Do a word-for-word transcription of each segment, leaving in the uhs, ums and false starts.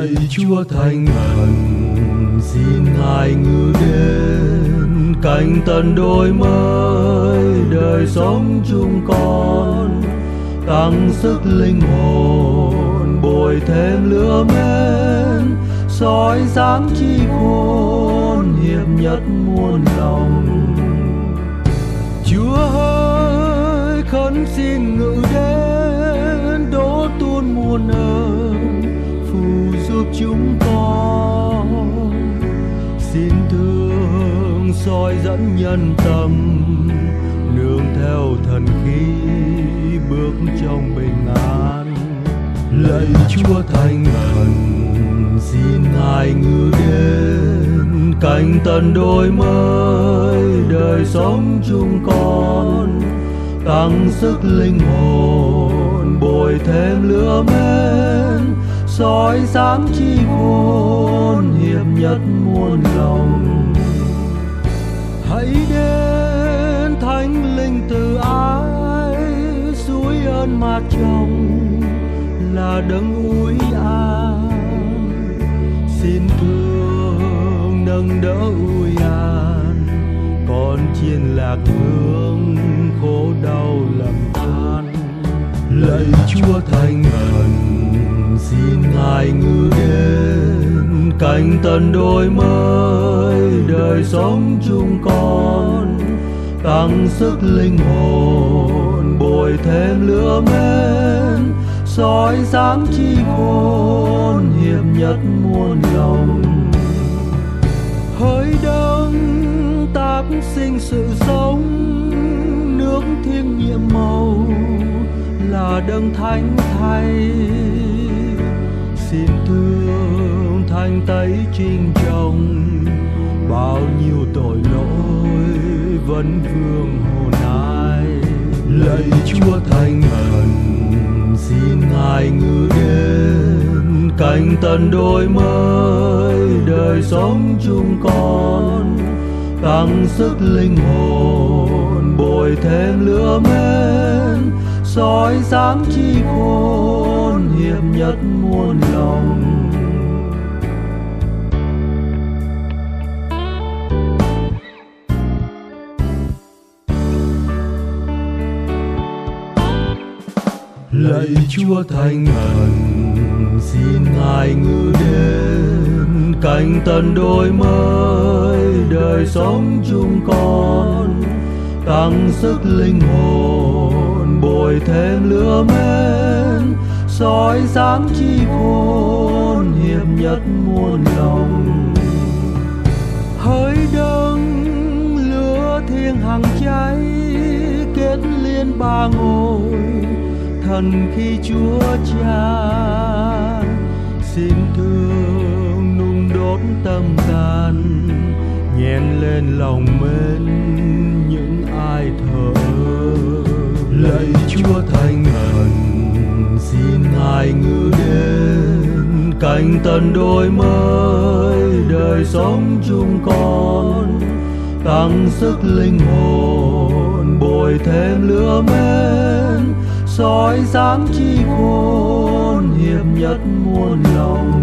Lạy Chúa Thánh Thần, xin Ngài ngự đến cánh tân đổi mới đời sống chúng con, tăng sức linh hồn, bồi thêm lửa mến, soi sáng trí khôn, hiệp nhất muôn lòng. Chúa ơi, khấn xin ngự đến, đổ tuôn muôn ơn, phù giúp chúng con. Xin thương soi dẫn nhân tâm, nương theo thần khí bước trong bình an. Lạy Chúa Thánh Thần, xin Ngài ngự đến cánh tân đổi mới đời sống chúng con, tăng sức linh hồn, bồi thêm lửa mến, soi sáng trí khôn, hiệp nhất muôn lòng. Hãy đến Thánh Linh từ ái, suối ơn mát trong là đấng ủi an. Xin thương nâng đỡ ủi an, con chiên lạc hướng khổ đau lầm than. Lạy Chúa Thánh Thần, xin Ngài ngự đến cánh tân đổi mới đời sống chúng con, tăng sức linh hồn, bồi thêm lửa mến, soi sáng trí khôn, hiệp nhất muôn lòng. Hỡi đấng tác sinh sự sống, nước thiêng nhiệm màu là đấng thánh thay. Xin thương thanh tẩy trinh trọng, bao nhiêu tội lỗi vẫn vương hồn ai. Lạy Chúa Thánh Thần, xin Ngài ngự đến cánh tân đổi mới đời sống chúng con, tăng sức linh hồn, bồi thêm lửa mến, soi sáng trí khôn, hiệp nhất muôn lòng. Lạy Chúa Thánh Thần, xin Ngài ngự đến cánh tân đổi mới đời sống chúng con, tăng sức linh hồn, bồi thêm lửa mến, soi sáng trí khôn, hiệp nhất muôn lòng. Hỡi đấng lửa thiêng hằng cháy, kết liên ba ngôi thần khi Chúa Cha. Xin thương nung đốt tâm can, nhen lên lòng mến những ai thờ. Lạy Chúa Thánh Thần, xin Ngài ngự đến cánh tân đổi mới đời sống chúng con, tăng sức linh hồn, bồi thêm lửa mến, soi sáng trí khôn, hiệp nhất muôn lòng.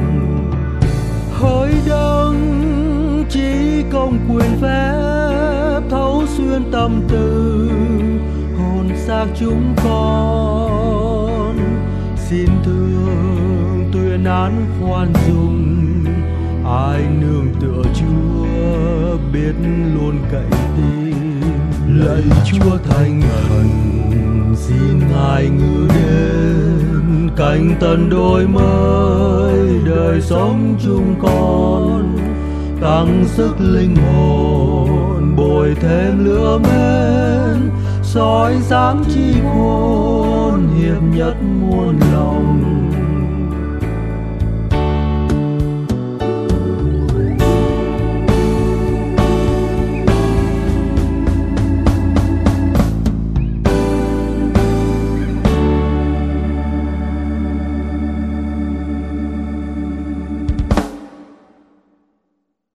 Hỡi đấng chí công quyền phép, thấu xuyên tâm tư hồn xác chúng con. Xin thương tuyên án khoan dung, ai nương tựa Chúa biết luôn cậy tin. Lạy Chúa Thánh Thần, xin Ngài ngự đến cánh tân đổi mới đời sống chúng con, tăng sức linh hồn, bồi thêm lửa mến, soi sáng trí khôn, hiệp nhất muôn lòng.